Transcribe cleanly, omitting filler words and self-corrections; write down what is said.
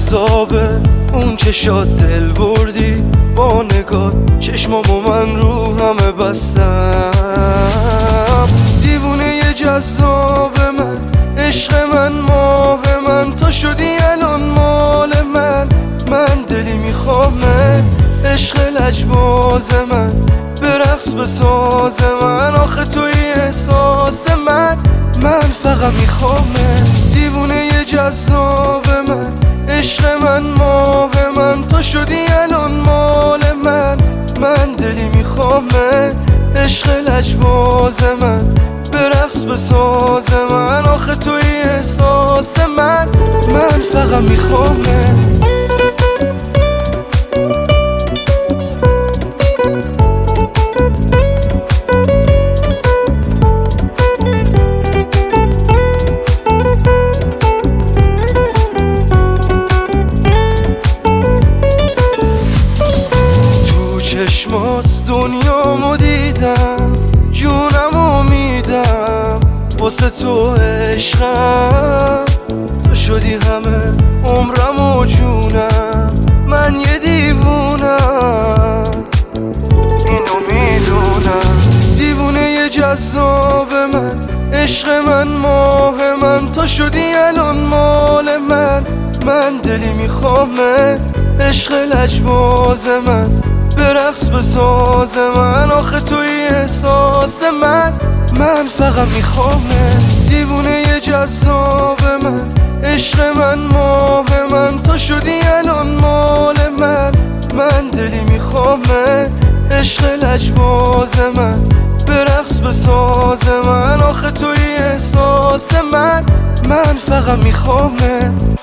جذابه اون که شاد دل بردی با نگاه، چشمامو من رو همه بستم. دیوونه جذاب من، عشق من، ماه من، تا شدی الان مال من دلی میخوامه، عشق لجباز من، برقص بساز من، آخه توی احساس من فقط میخوامه. دیوونه جذاب من، عشق من، ماه من، تا شدی الان مال من دلی میخوامه، عشق لجباز من، برقص بساز من، آخه توی احساس من فقط میخوامه. چشمات دنیامو دیدم، جونمو میدم واسه تو عشقم، تو شدی همه عمرم و جونم، من یه دیوونم اینو میدونم. دیوونه جذاب من، عشق من، ماه من، تا شدی الان مال من دلی میخوامه، عشق لجباز من، برقص بساز من، آخه توی احساس من فقط میخوامه. دیوونه جذاب من، عشق من، ماه من، تا شدی الان مال من دلی میخوامه، عشق لجباز من، برقص بساز من، آخه توی احساس من فقط میخوامه.